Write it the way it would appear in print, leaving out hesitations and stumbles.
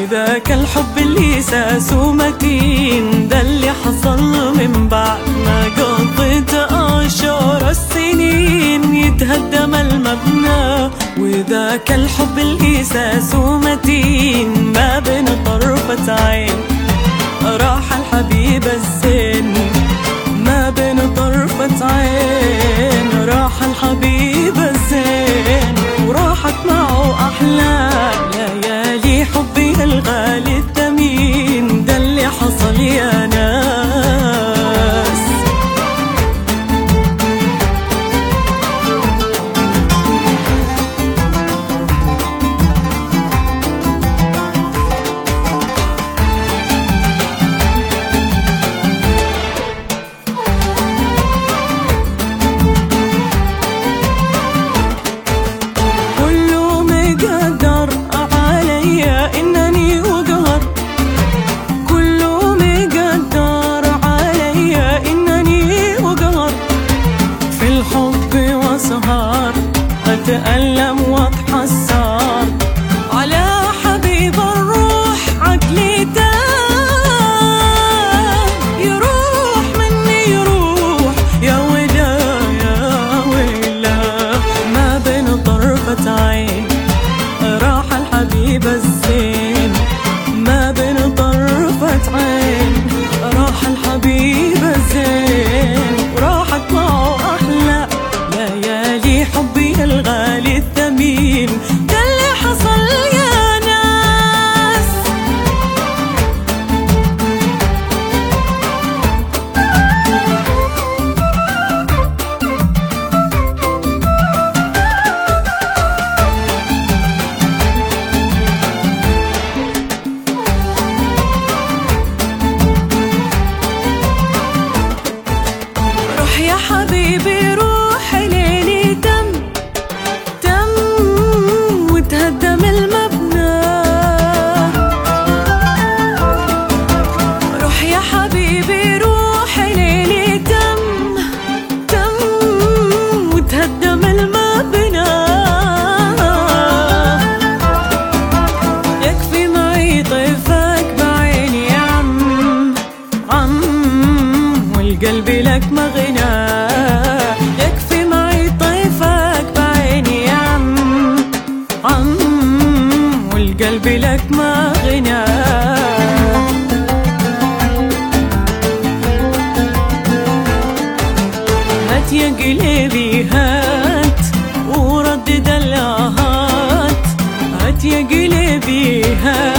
وذاك الحب اللي ساسه متين، ده اللي حصل من بعد ما قضيت 10 سنين يتهدم المبنى. وذاك الحب اللي ساسه متين ما بين طرفة عين راح الحبيب الزين، ما بين طرفة عين راح الحبيب الزين، وراحت معه أحلى ليالي حبي الغالي الثمين، ده اللي حصل يا ناس. أتألم وأتحسر على حبيب الروح، عقلي تاه يروح مني يروح يا ويلا يا ويلا. ما بين طرفة عين راح الحبيب الزين، ما بين طرفة عين راح الحبيب الزين، وراحت معه أحلى ليالي حبي الغالي الثمين، ده اللي حصل يا ناس. روح يا حبيبي روح ليلي تم وتهدم المبنى. روح يا حبيبي روح ليلي تم وتهدم المبنى. يكفي معي طيفك بعيني يا عم والقلب لك مغنى. يكفي معي طيفك بعيني يا عم والقلب لك ما غنى. هات يا قلبي هات وردد الآهات، هات يا قلبي هات